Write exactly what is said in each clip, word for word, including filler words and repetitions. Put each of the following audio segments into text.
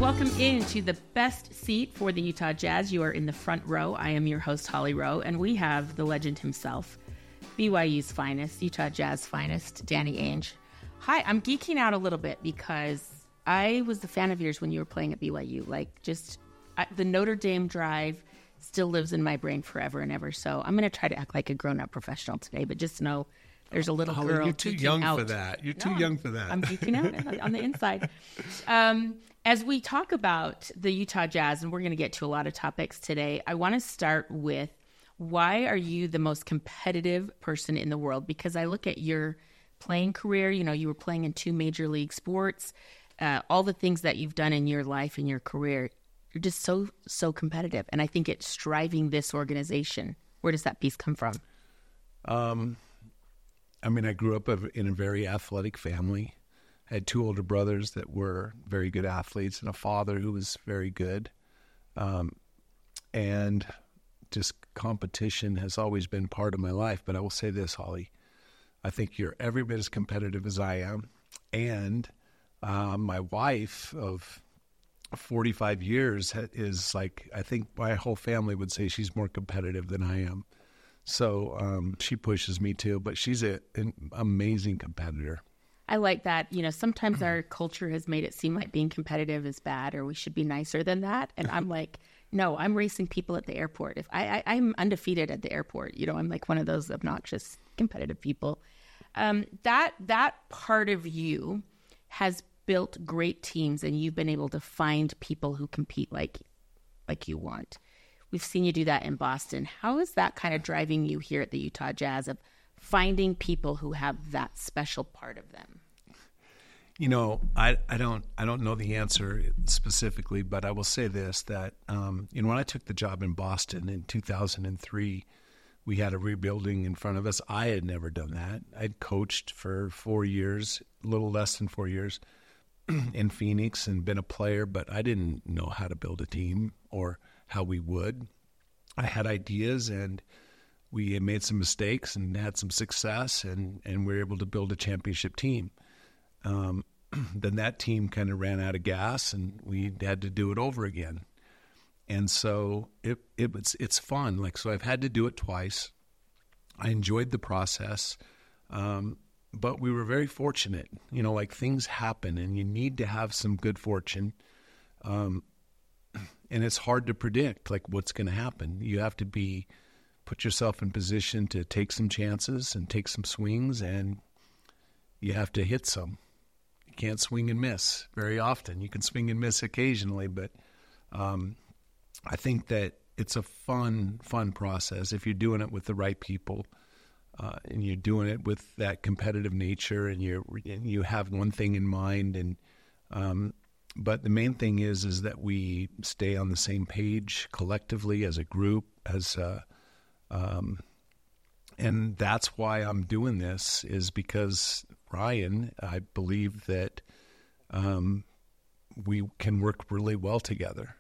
Welcome into the best seat for the Utah Jazz. You are in the front row. I am your host, Holly Rowe, and we have the legend himself, B Y U's finest, Utah Jazz finest, Danny Ainge. Hi, I'm geeking out a little bit because I was a fan of yours when you were playing at B Y U. Like, just I, the Notre Dame drive still lives in my brain forever and ever. So I'm going to try to act like a grown-up professional today, but just know there's a little Holly, girl you're too geeking young out. for that. You're No, too young for that. I'm geeking out on the inside. Um, as we talk about the Utah Jazz, and we're going to get to a lot of topics today, I want to start with, why are you the most competitive person in the world? Because I look at your playing career, you know, you were playing in two major league sports, uh, all the things that you've done in your life and your career, you're just so, so competitive. And I think it's driving this organization. Where does that piece come from? Um, I mean, I grew up in a very athletic family. I had two older brothers that were very good athletes and a father who was very good. Um, and just competition has always been part of my life. But I will say this, Holly, I think you're every bit as competitive as I am. And uh, my wife of forty-five years is like, I think my whole family would say she's more competitive than I am. So um, she pushes me too, but she's a, an amazing competitor. I like that. You know, sometimes our culture has made it seem like being competitive is bad, or we should be nicer than that. And I'm like, no, I'm racing people at the airport. If I, I I'm undefeated at the airport, you know, I'm like one of those obnoxious competitive people. Um, that that part of you has built great teams, and you've been able to find people who compete like like you want. We've seen you do that in Boston. How is that kind of driving you here at the Utah Jazz, of finding people who have that special part of them? You know, I, I don't I don't know the answer specifically, but I will say this, that um, you know, when I took the job in Boston in two thousand three, we had a rebuilding in front of us. I had never done that. I'd coached for four years, a little less than four years, in Phoenix, and been a player, but I didn't know how to build a team or how we would. I had ideas, and we made some mistakes and had some success, and, and we were able to build a championship team. Um, then that team kind of ran out of gas, and we had to do it over again. And so it, it it's it's fun. Like, so I've had to do it twice. I enjoyed the process, um, but we were very fortunate. You know, like, things happen, and you need to have some good fortune. Um, and it's hard to predict, like, what's going to happen. You have to be put yourself in position to take some chances and take some swings, and you have to hit some. You can't swing and miss very often. You can swing and miss occasionally, but um, I think that it's a fun, fun process if you're doing it with the right people, uh, and you're doing it with that competitive nature, and you and you have one thing in mind. And um, but the main thing is is that we stay on the same page collectively as a group, as a Um, and that's why I'm doing this, is because Ryan, I believe that um, we can work really well together.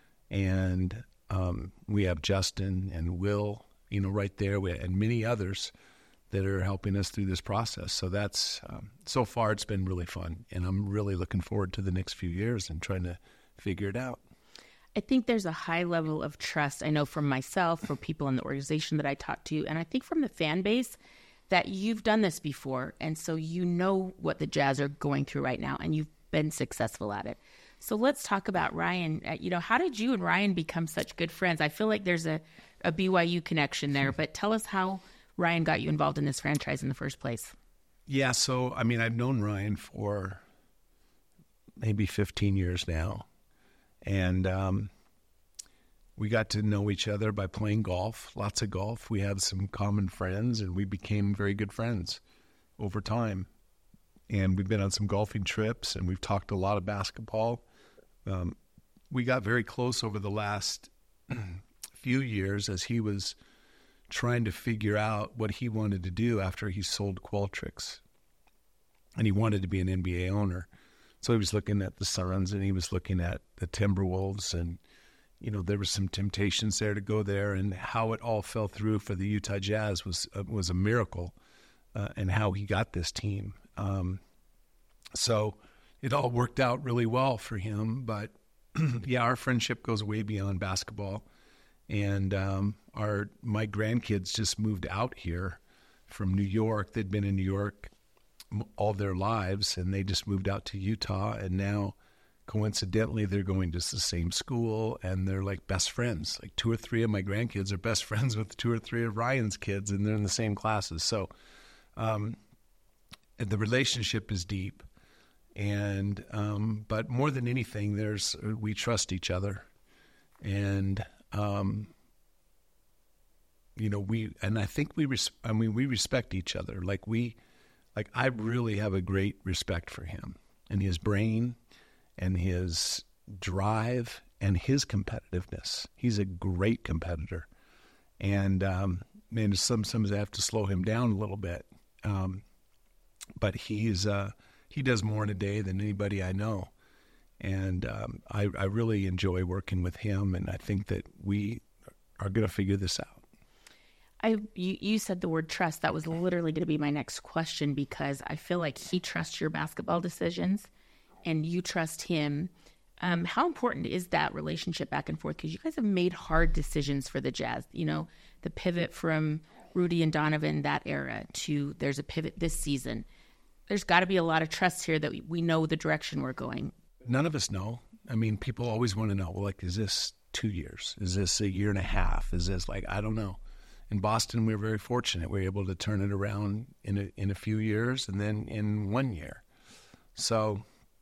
And um, we have Justin and Will, you know, right there, and many others that are helping us through this process. So that's, um, so far it's been really fun. And I'm really looking forward to the next few years and trying to figure it out. I think there's a high level of trust, I know from myself, for people in the organization that I talk to, and I think from the fan base, that you've done this before, and so you know what the Jazz are going through right now, and you've been successful at it. So let's talk about Ryan. Uh, you know, how did you and Ryan become such good friends? I feel like there's a, a B Y U connection there, but tell us how Ryan got you involved in this franchise in the first place. Yeah, so, I mean, I've known Ryan for maybe fifteen years now. And um, we got to know each other by playing golf, lots of golf. We had some common friends, and we became very good friends over time. And we've been on some golfing trips, and we've talked a lot of basketball. Um, we got very close over the last few years as he was trying to figure out what he wanted to do after he sold Qualtrics. And he wanted to be an N B A owner. So he was looking at the Suns, and he was looking at the Timberwolves, and, you know, there was some temptations there to go there, and how it all fell through for the Utah Jazz was uh, was a miracle, uh, and how he got this team. Um, so it all worked out really well for him, but yeah, our friendship goes way beyond basketball. And um, our my grandkids just moved out here from New York. They'd been in New York all their lives, and they just moved out to Utah. And now, coincidentally, they're going to the same school, and they're like best friends. Like two or three of my grandkids are best friends with two or three of Ryan's kids, and they're in the same classes. So um, the relationship is deep. And um, but more than anything, there's we trust each other. And Um, you know, we, and I think we, res- I mean, we respect each other. Like we, like I really have a great respect for him and his brain and his drive and his competitiveness. He's a great competitor. And, um, man, sometimes I have to slow him down a little bit. Um, but he's, uh, he does more in a day than anybody I know. And um, I, I really enjoy working with him, and I think that we are going to figure this out. I you, you said the word trust. That was literally going to be my next question, because I feel like he trusts your basketball decisions, and you trust him. Um, how important is that relationship back and forth? Because you guys have made hard decisions for the Jazz. You know, the pivot from Rudy and Donovan, that era, to there's a pivot this season. There's got to be a lot of trust here that we, we know the direction we're going. None of us know. I mean, people always want to know, well, like, is this two years? Is this a year and a half? Is this like, I don't know. In Boston, we were very fortunate. We were able to turn it around in a, in a few years and then in one year. So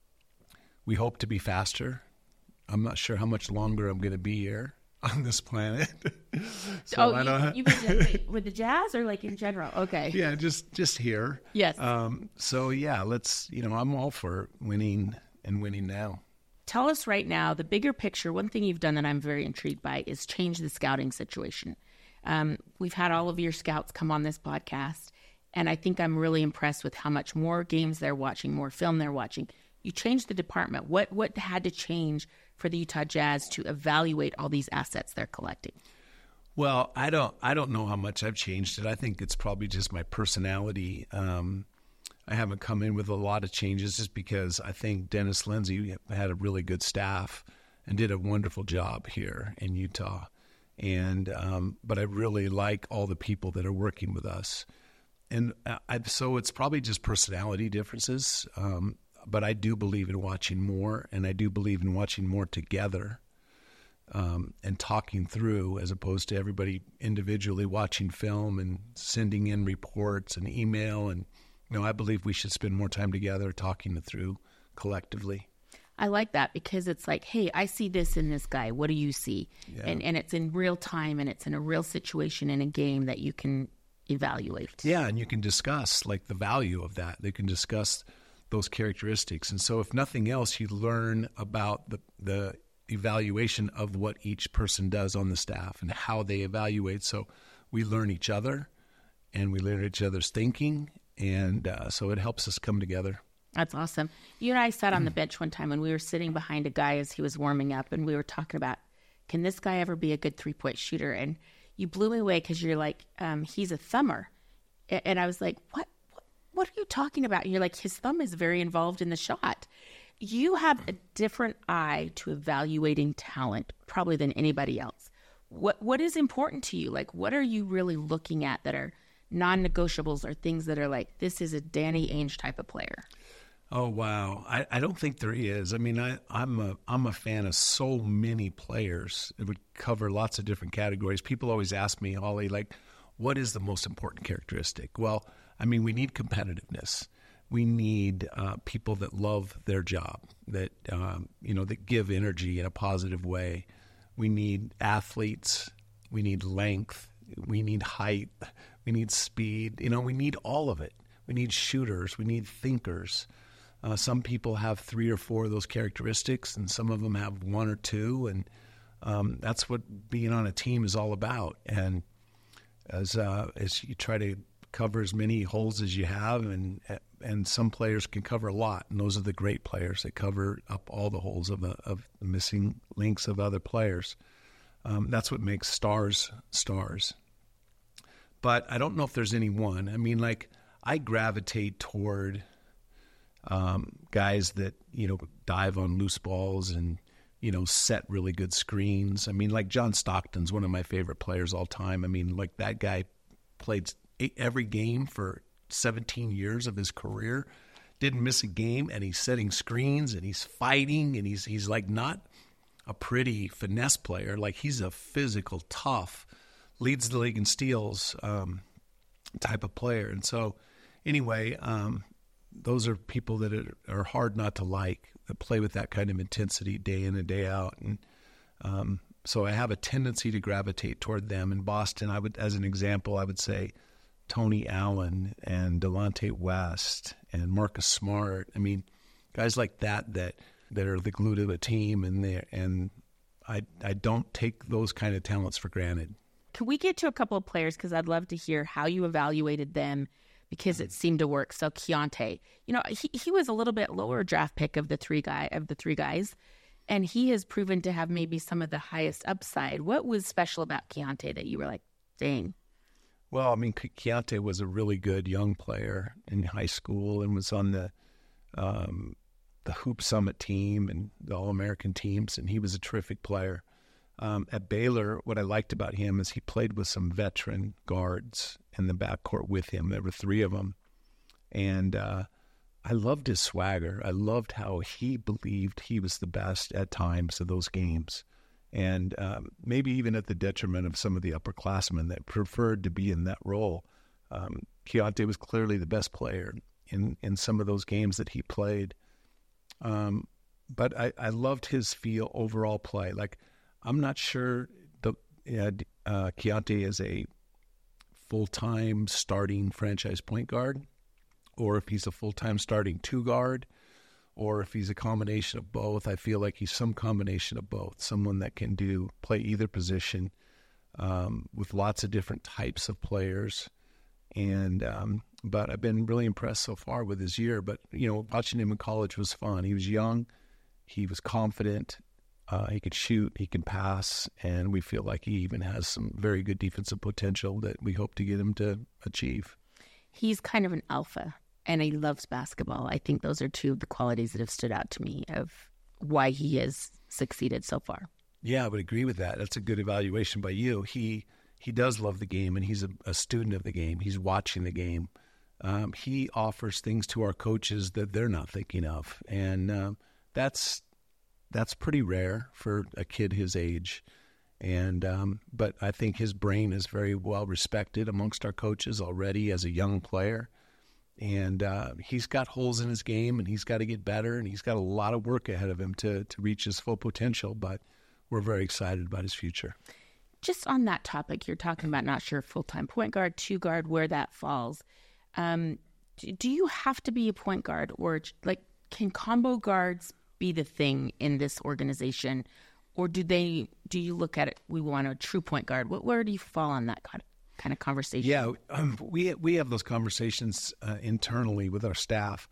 we hope to be faster. I'm not sure how much longer I'm going to be here on this planet. so oh, I you, don't you mean wait, with the Jazz or like in general? Okay. Yeah, just, just here. Yes. Um, so, yeah, let's, you know, I'm all for winning and winning now. Tell us right now, the bigger picture. One thing you've done that I'm very intrigued by is change the scouting situation. Um, we've had all of your scouts come on this podcast, and I think I'm really impressed with how much more games they're watching, more film they're watching. You changed the department. What what had to change for the Utah Jazz to evaluate all these assets they're collecting? Well, I don't I don't know how much I've changed it. I think it's probably just my personality. Um, I haven't come in with a lot of changes just because I think Dennis Lindsey had a really good staff and did a wonderful job here in Utah. And um, but I really like all the people that are working with us. And I, so it's probably just personality differences. Um, but I do believe in watching more, and I do believe in watching more together um, and talking through, as opposed to everybody individually watching film and sending in reports and email. And you know, I believe we should spend more time together talking it through collectively. I like that because it's like, hey, I see this in this guy. What do you see? Yeah. And and it's in real time, and it's in a real situation in a game that you can evaluate. Yeah, and you can discuss like the value of that. They can discuss those characteristics. And so if nothing else, you learn about the the evaluation of what each person does on the staff and how they evaluate. So we learn each other, and we learn each other's thinking, and uh, so it helps us come together. That's awesome. You and I sat on the bench one time when we were sitting behind a guy as he was warming up, and we were talking about, can this guy ever be a good three-point shooter? And you blew me away because you're like, um, he's a thumber. And I was like, what, what What are you talking about? And you're like, his thumb is very involved in the shot. You have a different eye to evaluating talent probably than anybody else. What What is important to you? Like, what are you really looking at that are non-negotiables or things that are like, this is a Danny Ainge type of player? Oh, wow. I, I don't think there is. I mean, I, I'm a I'm a fan of so many players. It would cover lots of different categories. People always ask me, Holly, like, what is the most important characteristic? Well, I mean, we need competitiveness. We need uh, people that love their job, that, um, you know, that give energy in a positive way. We need athletes. We need length. We need height. We need speed. You know, we need all of it. We need shooters. We need thinkers. Uh, some people have three or four of those characteristics, and some of them have one or two, and um, that's what being on a team is all about. And as uh, as you try to cover as many holes as you have, and and some players can cover a lot, and those are the great players that cover up all the holes of the, of the missing links of other players. Um, that's what makes stars stars. But I don't know if there's any one. I mean, like, I gravitate toward Um, guys that, you know, dive on loose balls and you know, set really good screens. I mean, like John Stockton's one of my favorite players all time. I mean, like that guy played every game for seventeen years of his career, didn't miss a game, and he's setting screens and he's fighting, and he's he's like not a pretty finesse player. Like he's a physical, tough, leads the league in steals um, type of player. And so anyway, um, those are people that are, are hard not to like, that play with that kind of intensity day in and day out. And um, so I have a tendency to gravitate toward them. In Boston, I would, as an example, I would say Tony Allen and Delonte West and Marcus Smart. I mean, guys like that that that are the glue to the team, and they and I I don't take those kind of talents for granted. Can we get to a couple of players, because I'd love to hear how you evaluated them, because it seemed to work. So Keontae, you know, he, he was a little bit lower draft pick of the three guy of the three guys, and he has proven to have maybe some of the highest upside. What was special about Keontae that you were like, dang? Well, I mean, Keontae was a really good young player in high school and was on the um, the Hoop Summit team and the All-American teams, and he was a terrific player. Um, at Baylor, what I liked about him is he played with some veteran guards in the backcourt with him. There were three of them. And uh, I loved his swagger. I loved how he believed he was the best at times of those games. And um, maybe even at the detriment of some of the upperclassmen that preferred to be in that role. Um, Keontae was clearly the best player in, in some of those games that he played. Um, but I, I loved his feel overall play. Like, I'm not sure the uh, Keontae is a full-time starting franchise point guard, or if he's a full-time starting two guard, or if he's a combination of both. I feel like he's some combination of both, someone that can do play either position um, with lots of different types of players. And um, but I've been really impressed so far with his year. But, you know, watching him in college was fun. He was young. He was confident. Uh, he could shoot. He can pass. And we feel like he even has some very good defensive potential that we hope to get him to achieve. He's kind of an alpha, and he loves basketball. I think those are two of the qualities that have stood out to me of why he has succeeded so far. Yeah, I would agree with that. That's a good evaluation by you. He he does love the game, and he's a, a student of the game. He's watching the game. Um, he offers things to our coaches that they're not thinking of, and um, that's that's pretty rare for a kid his age. And um, but I think his brain is very well respected amongst our coaches already as a young player. And uh, he's got holes in his game, and he's got to get better, and he's got a lot of work ahead of him to to reach his full potential. But we're very excited about his future. Just on that topic, you're talking about not sure full-time point guard, two guard, where that falls. Um, do, do you have to be a point guard, or like can combo guards be the thing in this organization, or do they? Do you look at it? We want a true point guard. What, where do you fall on that kind of? kind of conversation? Yeah, um, we we have those conversations uh, internally with our staff.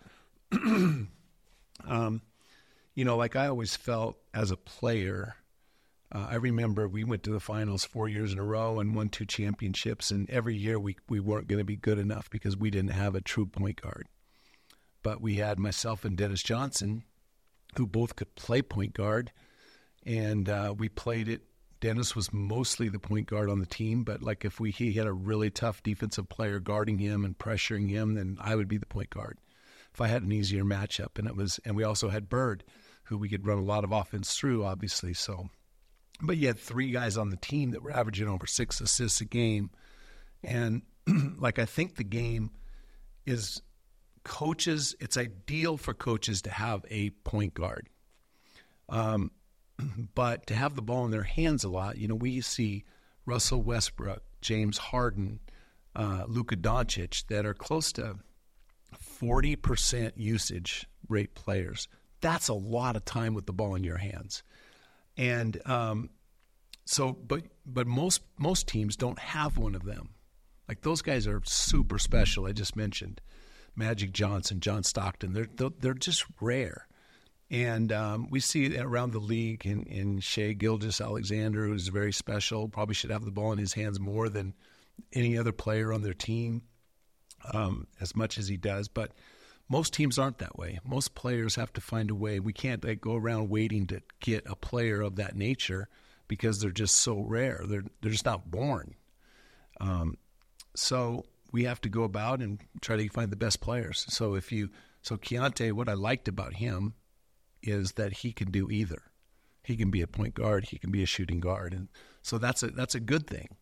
um, you know, like I always felt as a player, uh, I remember we went to the finals four years in a row and won two championships, and every year we, we weren't going to be good enough because we didn't have a true point guard. But we had myself and Dennis Johnson, who both could play point guard, and uh, we played it. Dennis was mostly the point guard on the team, but like if we he had a really tough defensive player guarding him and pressuring him, then I would be the point guard. If I had an easier matchup, and it was, and we also had Bird, who we could run a lot of offense through, obviously. So, but you had three guys on the team that were averaging over six assists a game, and like I think the game is coaches. It's ideal for coaches to have a point guard. Um. But to have the ball in their hands a lot, you know, we see Russell Westbrook, James Harden, uh, Luka Doncic that are close to forty percent usage rate players. That's a lot of time with the ball in your hands. And um, so, but but most most teams don't have one of them. Like those guys are super special. I just mentioned Magic Johnson, John Stockton. They're they're just rare. And um, we see it around the league in, in Shai Gilgeous-Alexander, who's very special, probably should have the ball in his hands more than any other player on their team, um, as much as he does. But most teams aren't that way. Most players have to find a way. We can't like, go around waiting to get a player of that nature because they're just so rare. They're they're just not born. Um, so we have to go about and try to find the best players. So if you so Keontae, what I liked about him is that he can do either. He can be a point guard. He can be a shooting guard, and so that's a that's a good thing.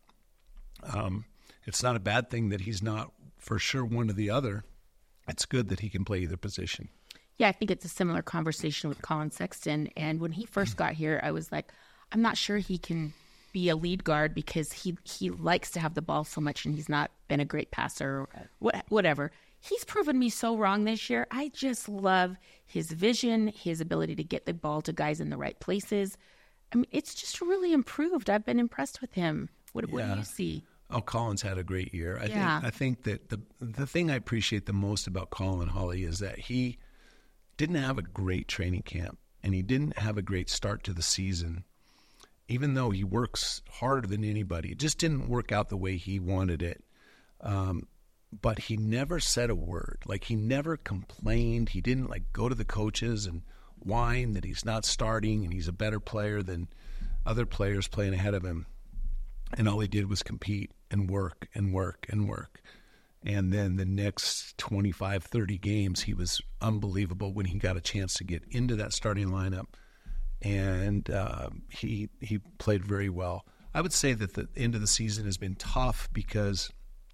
Um, it's not a bad thing that he's not for sure one or the other. It's good that he can play either position. Yeah, I think it's a similar conversation with Colin Sexton. And when he first got here, I was like, I'm not sure he can be a lead guard because he he likes to have the ball so much, and he's not been a great passer or what, whatever. He's proven me so wrong this year. I just love his vision, his ability to get the ball to guys in the right places. I mean, it's just really improved. I've been impressed with him. What, what yeah. do you see? Oh, Colin's had a great year. I yeah. think I think that the the thing I appreciate the most about Colin, Holly, is that he didn't have a great training camp, and he didn't have a great start to the season. Even though he works harder than anybody, it just didn't work out the way he wanted it. Um, but he never said a word. Like, he never complained. He didn't, like, go to the coaches and whine that he's not starting and he's a better player than other players playing ahead of him. And all he did was compete and work and work and work. And then the next twenty-five, thirty games, he was unbelievable when he got a chance to get into that starting lineup. And uh, he he played very well. I would say that the end of the season has been tough because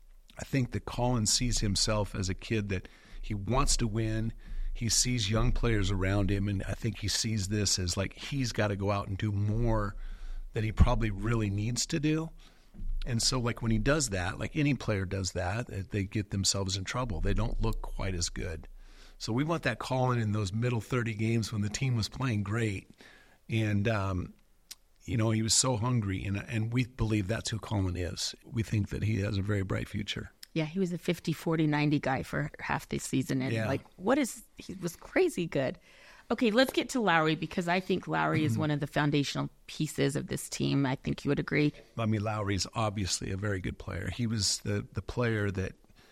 I think that Colin sees himself as a kid that he wants to win. He sees young players around him, and I think he sees this as like he's got to go out and do more than he probably really needs to do. And so, like, when he does that, like any player does that, they get themselves in trouble. They don't look quite as good. So we want that Colin in those middle thirty games when the team was playing great. And, um, you know, he was so hungry, and and we believe that's who Colin is. We think that he has a very bright future. Yeah, he was a fifty, forty, ninety guy for half this season. And, yeah. like, what is – he was crazy good. Okay, let's get to Lowry because I think Lowry mm-hmm. is one of the foundational pieces of this team. I think you would agree. I mean, Lowry's obviously a very good player. He was the, the player that,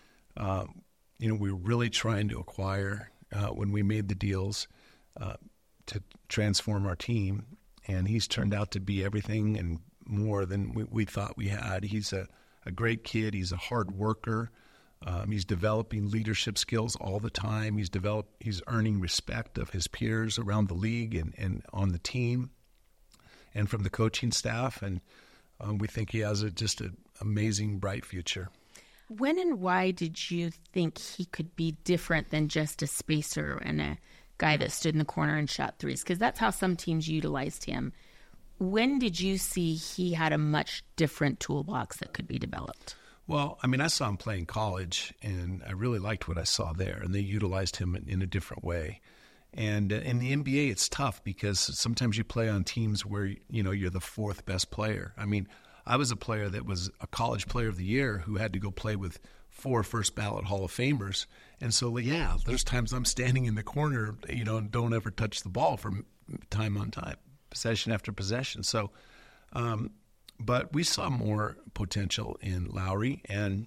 uh, you know, we were really trying to acquire uh, when we made the deals uh, to transform our team. And he's turned out to be everything and more than we, we thought we had. He's a, a great kid. He's a hard worker. Um, he's developing leadership skills all the time. He's developed. He's earning respect of his peers around the league and, and on the team and from the coaching staff. And um, we think he has a, just an amazing, bright future. When and why did you think he could be different than just a spacer and a guy that stood in the corner and shot threes? Because that's how some teams utilized him. When did you see he had a much different toolbox that could be developed? Well, I mean, I saw him play in college, and I really liked what I saw there, and they utilized him in, in a different way. And uh, in the N B A, it's tough because sometimes you play on teams where, you know, you're the fourth best player. I mean, I was a player that was a college player of the year who had to go play with four first ballot Hall of Famers. And so, yeah, there's times I'm standing in the corner, you know, and don't ever touch the ball from time on time, possession after possession. So, um, but we saw more potential in Lowry. And,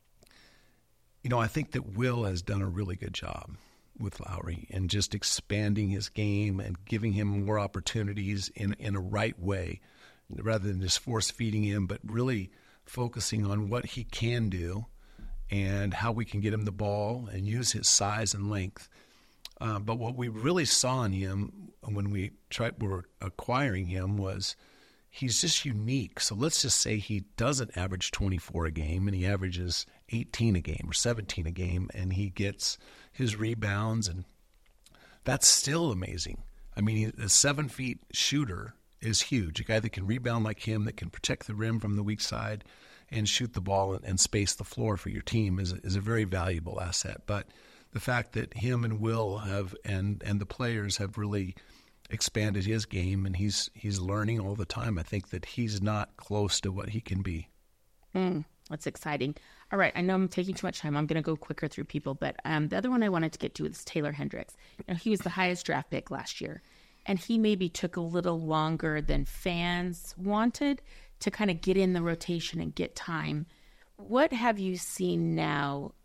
you know, I think that Will has done a really good job with Lowry and just expanding his game and giving him more opportunities in, in a right way, rather than just force-feeding him, but really focusing on what he can do and how we can get him the ball and use his size and length. Uh, but what we really saw in him when we tried were acquiring him was he's just unique. So let's just say he doesn't average twenty-four a game and he averages eighteen a game or seventeen a game, and he gets his rebounds, and that's still amazing. I mean, a seven feet shooter is huge. A guy that can rebound like him, that can protect the rim from the weak side and shoot the ball and, and space the floor for your team is a, is a very valuable asset. But the fact that him and Will have and and the players have really expanded his game, and he's he's learning all the time. I think that he's not close to what he can be. Mm, that's exciting. All right, I know I'm taking too much time. I'm going to go quicker through people, but um, the other one I wanted to get to is Taylor Hendricks. You know, he was the highest draft pick last year, and he maybe took a little longer than fans wanted to kind of get in the rotation and get time. What have you seen now?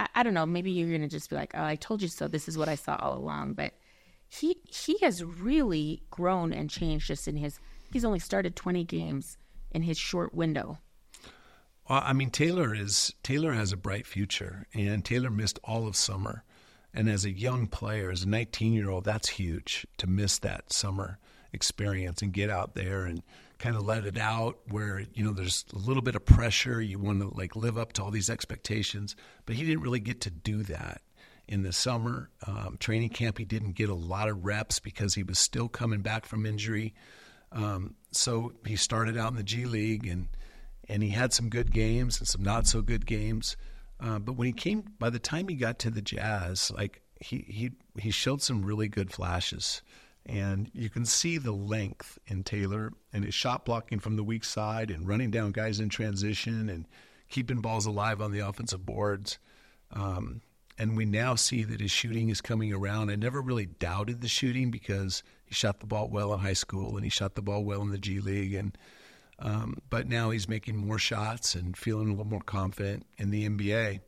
I, I don't know, maybe you're going to just be like, oh, I told you so. This is what I saw all along. But he he has really grown and changed just in his, he's only started twenty games in his short window. Well, I mean, Taylor is Taylor has a bright future, and Taylor missed all of summer. And as a young player, as a nineteen-year-old, that's huge to miss that summer experience and get out there and kind of let it out where, you know, there's a little bit of pressure. You want to, like, live up to all these expectations. But he didn't really get to do that in the summer. Um, training camp, he didn't get a lot of reps because he was still coming back from injury. Um, so he started out in the G League, and and he had some good games and some not so good games. Uh, but when he came, by the time he got to the Jazz, like he he he showed some really good flashes, and you can see the length in Taylor and his shot blocking from the weak side and running down guys in transition and keeping balls alive on the offensive boards. Um, and we now see that his shooting is coming around. I never really doubted the shooting because he shot the ball well in high school and he shot the ball well in the G League, and Um, but now he's making more shots and feeling a little more confident in the N B A.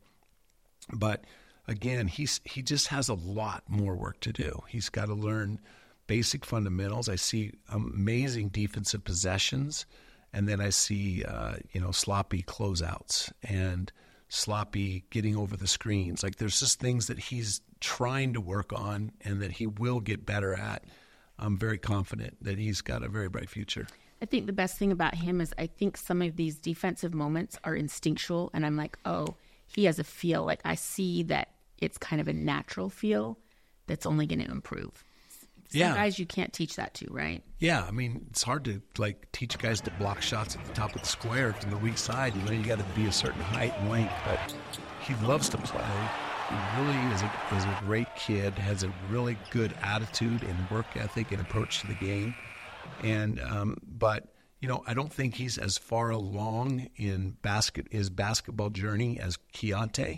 But again, he's he just has a lot more work to do. He's got to learn basic fundamentals. I see amazing defensive possessions, and then I see uh, you know sloppy closeouts and sloppy getting over the screens. Like there's just things that he's trying to work on and that he will get better at. I'm very confident that he's got a very bright future. I think the best thing about him is I think some of these defensive moments are instinctual, and I'm like, oh, he has a feel. Like I see that it's kind of a natural feel that's only going to improve. Some yeah. guys you can't teach that to, right? Yeah, I mean, it's hard to like teach guys to block shots at the top of the square from the weak side. You know, you got to be a certain height and length, but he loves to play. He really is a, is a great kid, has a really good attitude and work ethic and approach to the game. And um, but you know, I don't think he's as far along in basket his basketball journey as Keontae.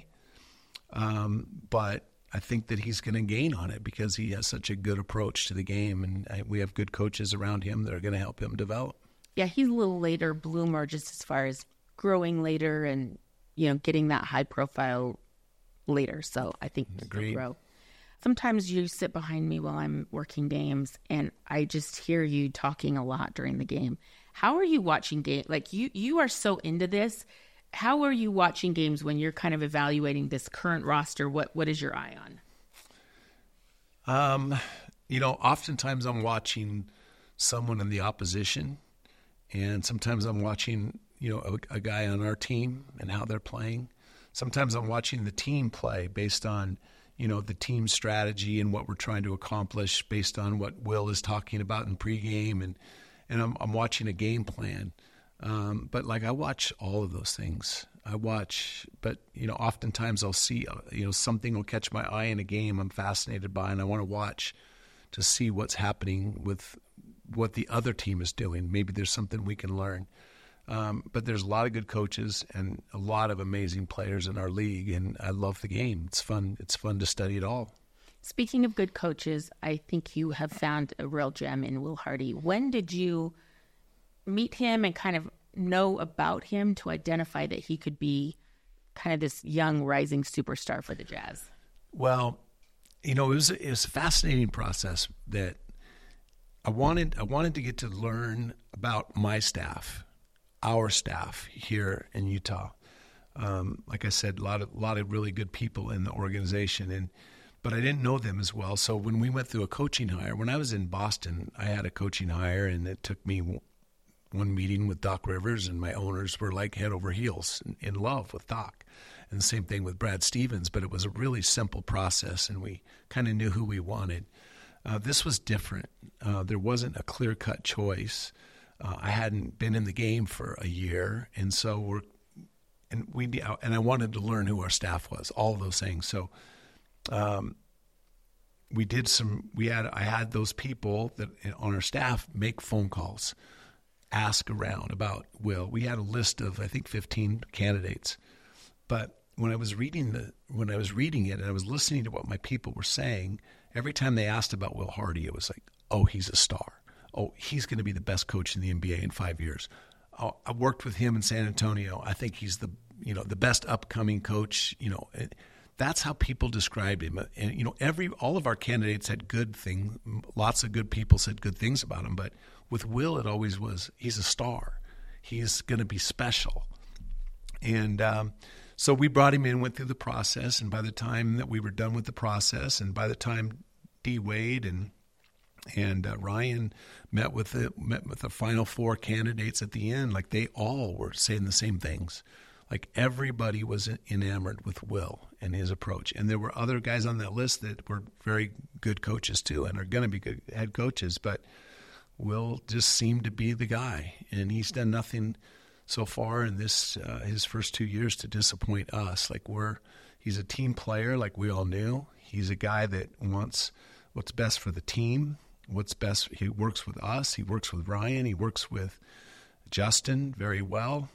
Um, but I think that he's going to gain on it because he has such a good approach to the game, and I, we have good coaches around him that are going to help him develop. Yeah, he's a little later bloomer, just as far as growing later and you know getting that high profile later. So I think he'll grow. Sometimes you sit behind me while I'm working games, and I just hear you talking a lot during the game. How are you watching games? Like, you, you are so into this. How are you watching games when you're kind of evaluating this current roster? What What is your eye on? Um, you know, oftentimes I'm watching someone in the opposition, and sometimes I'm watching, you know, a, a guy on our team and how they're playing. Sometimes I'm watching the team play based on, you know, the team strategy and what we're trying to accomplish based on what Will is talking about in pregame, and and I'm, I'm watching a game plan. Um, but like I watch all of those things. I watch, but you know, oftentimes I'll see, uh, you know, something will catch my eye in a game I'm fascinated by, and I want to watch to see what's happening with what the other team is doing. Maybe there's something we can learn. Um, but there's a lot of good coaches and a lot of amazing players in our league, and I love the game. It's fun. It's fun to study it all. Speaking of good coaches, I think you have found a real gem in Will Hardy. When did you meet him and kind of know about him to identify that he could be kind of this young rising superstar for the Jazz? Well, you know, it was it was a fascinating process that I wanted. I wanted to get to learn about my staff. Our staff here in Utah. Um, like I said, a lot of a lot of really good people in the organization, and but I didn't know them as well. So when we went through a coaching hire, when I was in Boston, I had a coaching hire, and it took me w- one meeting with Doc Rivers, and my owners were like head over heels in, in love with Doc. And the same thing with Brad Stevens, but it was a really simple process, and we kind of knew who we wanted. Uh, this was different. Uh, there wasn't a clear-cut choice. Uh, I hadn't been in the game for a year, and so we're, and we, and I wanted to learn who our staff was, all of those things. So, um, we did some. We had, I had those people that on our staff make phone calls, ask around about Will. We had a list of I think fifteen candidates, but when I was reading the, when I was reading it and I was listening to what my people were saying, every time they asked about Will Hardy, it was like, oh, he's a star. Oh, he's going to be the best coach in the N B A in five years. Oh, I worked with him in San Antonio. I think he's the, you know, the best upcoming coach. You know, it, that's how people described him. And, you know, every all of our candidates had good things. Lots of good people said good things about him. But with Will, it always was, he's a star. He's going to be special. And um, so we brought him in, went through the process. And by the time that we were done with the process, and by the time D. Wade and and uh, Ryan met with the met with the final four candidates at the end, like they all were saying the same things. Like everybody was enamored with Will and his approach. And there were other guys on that list that were very good coaches too and are going to be good head coaches. But Will just seemed to be the guy. And he's done nothing so far in this uh, his first two years to disappoint us. Like we're he's a team player like we all knew. He's a guy that wants what's best for the team, what's best. He works with us. He works with Ryan. He works with Justin very well.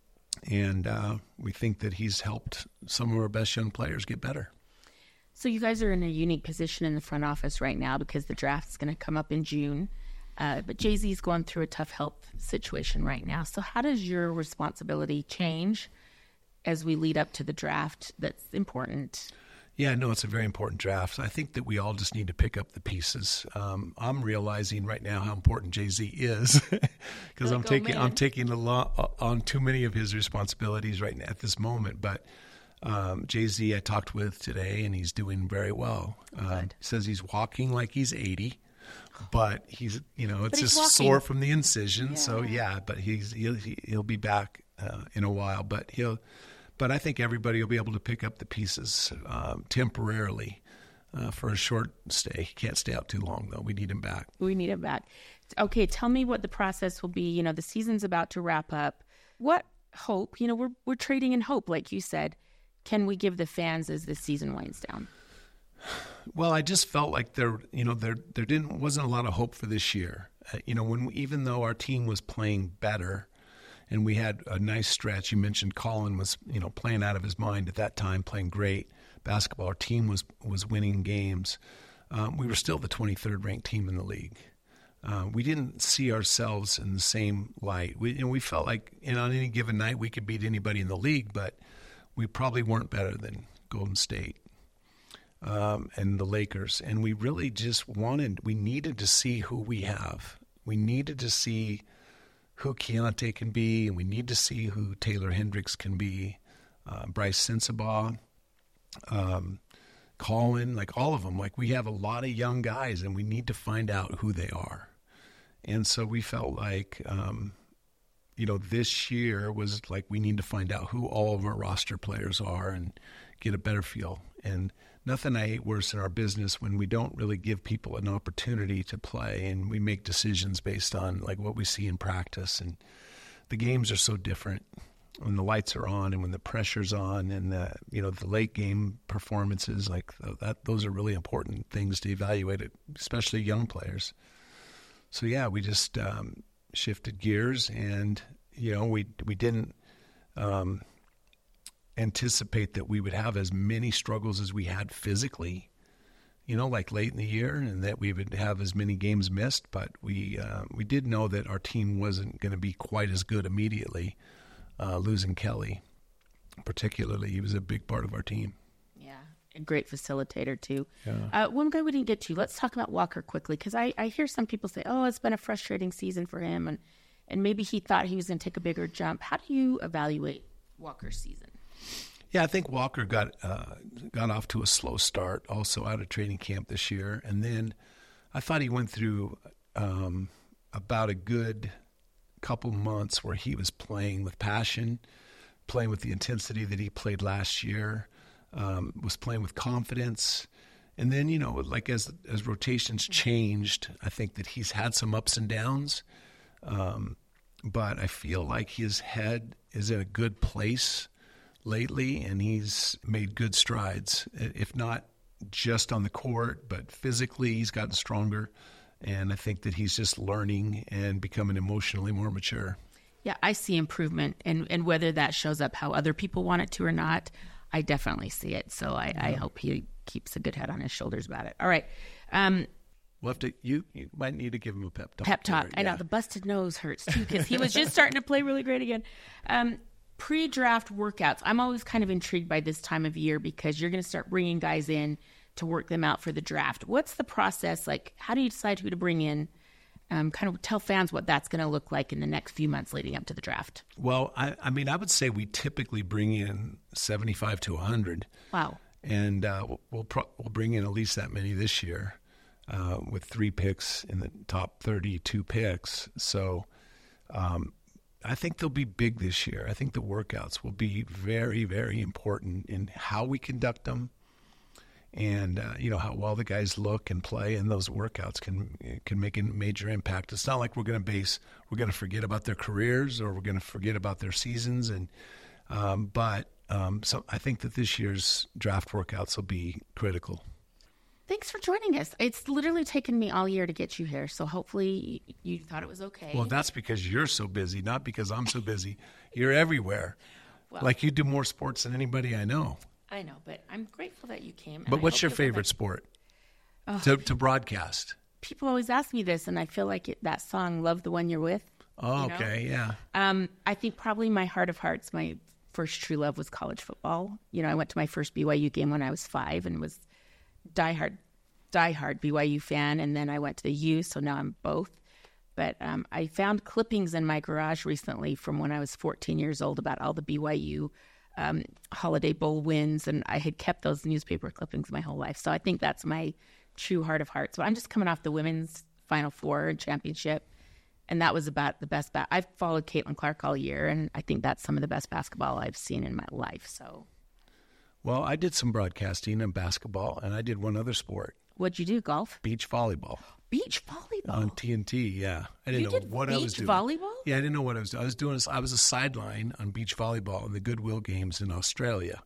And uh, we think that he's helped some of our best young players get better. So you guys are in a unique position in the front office right now because the draft is going to come up in June. Uh, but Jay-Z is going through a tough health situation right now. So how does your responsibility change as we lead up to the draft that's important? Yeah, no, it's a very important draft. I think that we all just need to pick up the pieces. Um, I'm realizing right now how important Jay-Z is because like, I'm taking oh, I'm taking a lot on too many of his responsibilities right now at this moment. But um, Jay-Z I talked with today, and he's doing very well. Um, he says he's walking like he's eighty, but he's you know it's just sore from the incision. Yeah. So yeah, but he's he'll, he'll be back uh, in a while, but he'll. But I think everybody will be able to pick up the pieces um, temporarily uh, for a short stay. He can't stay out too long, though. We need him back. We need him back. Okay, tell me what the process will be. You know, the season's about to wrap up. What hope, you know, we're we're trading in hope, like you said, can we give the fans as the season winds down? Well, I just felt like there, you know, there there didn't wasn't a lot of hope for this year. Uh, you know, when we, even though our team was playing better, and we had a nice stretch. You mentioned Colin was, you know, playing out of his mind at that time, playing great basketball. Our team was was winning games. Um, we were still the twenty-third ranked team in the league. Uh, we didn't see ourselves in the same light. We, you know, we felt like, you know, on any given night we could beat anybody in the league, but we probably weren't better than Golden State um, and the Lakers. And we really just wanted, we needed to see who we have. We needed to see who Keontae can be, and we need to see who Taylor Hendricks can be, uh, Bryce Sensabaugh, um, Colin, like all of them. Like we have a lot of young guys, and we need to find out who they are. And so we felt like, um, you know, this year was like we need to find out who all of our roster players are and get a better feel. And nothing I hate worse in our business when we don't really give people an opportunity to play and we make decisions based on like what we see in practice. And the games are so different when the lights are on and when the pressure's on, and the, you know, the late game performances, like that, those are really important things to evaluate it, especially young players. So yeah, we just um, shifted gears, and you know, we we didn't um, anticipate that we would have as many struggles as we had physically, you know, like late in the year, and that we would have as many games missed. But we uh, we did know that our team wasn't going to be quite as good immediately. Uh, losing Kelly, particularly, he was a big part of our team. Yeah, a great facilitator too. Yeah. Uh, one guy we didn't get to. Let's talk about Walker quickly, because I, I hear some people say, "Oh, it's been a frustrating season for him," and and maybe he thought he was going to take a bigger jump. How do you evaluate Walker's season? Yeah, I think Walker got uh, got off to a slow start, also out of training camp this year, and then I thought he went through um, about a good couple months where he was playing with passion, playing with the intensity that he played last year, um, was playing with confidence. And then, you know, like as as rotations changed, I think that he's had some ups and downs, um, but I feel like his head is in a good place lately, and he's made good strides, if not just on the court, but physically he's gotten stronger. And I think that he's just learning and becoming emotionally more mature. Yeah, I see improvement. And, and whether that shows up how other people want it to or not, I definitely see it. So I, yeah. I hope he keeps a good head on his shoulders about it. All right. Um, we'll have to, you, you might need to give him a pep talk. Pep talk. There, yeah. I know. The busted nose hurts, too, because he was just starting to play really great again. Um, pre-draft workouts. I'm always kind of intrigued by this time of year because you're going to start bringing guys in to work them out for the draft. What's the process? Like, how do you decide who to bring in? Um, kind of tell fans what that's going to look like in the next few months leading up to the draft. Well, I, I mean, I would say we typically bring in seventy-five to one hundred. Wow. And uh, we'll pro- we'll bring in at least that many this year uh, with three picks in the top thirty-two picks. So um, I think they'll be big this year. I think the workouts will be very, very important in how we conduct them. And, uh, you know, how well the guys look and play, and those workouts can can make a major impact. It's not like we're going to base, we're going to forget about their careers or we're going to forget about their seasons. And um, But um, so I think that this year's draft workouts will be critical. Thanks for joining us. It's literally taken me all year to get you here, so hopefully you thought it was okay. Well, that's because you're so busy, not because I'm so busy. You're everywhere. Well, like you do more sports than anybody I know. I know, but I'm grateful that you came. But what's your favorite sport oh, to, to broadcast? People always ask me this, and I feel like it, that song, Love the One You're With. Oh, you know? Okay, yeah. Um, I think probably my heart of hearts, my first true love was college football. You know, I went to my first B Y U game when I was five and was diehard, diehard B Y U fan, and then I went to the U, so now I'm both. But um, I found clippings in my garage recently from when I was fourteen years old about all the B Y U Um, Holiday Bowl wins, and I had kept those newspaper clippings my whole life. So I think that's my true heart of hearts. So I'm just coming off the women's Final Four and championship, and that was about the best. Ba- I've followed Caitlin Clark all year, and I think that's some of the best basketball I've seen in my life. So, well, I did some broadcasting and basketball, and I did one other sport. What'd you do? Golf? Beach volleyball. Beach volleyball on T N T, yeah. I didn't you know did what beach I was doing. Volleyball? Yeah, I didn't know what I was doing. I was doing. I was a sideline on beach volleyball in the Goodwill Games in Australia.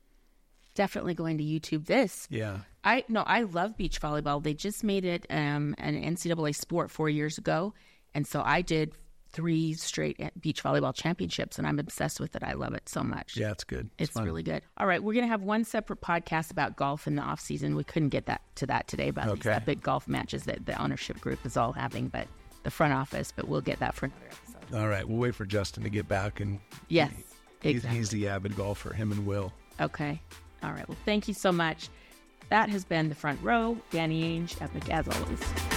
Definitely going to YouTube this. Yeah. I no, I love beach volleyball. They just made it um, an N C double A sport four years ago, and so I did three straight beach volleyball championships, and I'm obsessed with it. I love it so much. Yeah, it's good. It's, it's really good. All right, we're going to have one separate podcast about golf in the off season. We couldn't get that to that today about okay. these epic golf matches that the ownership group is all having, but the front office. But we'll get that for another episode. All right, we'll wait for Justin to get back, and yes, he, exactly. he's the avid golfer. Him and Will. Okay. All right. Well, thank you so much. That has been The Front Row. Danny Ainge, epic as always.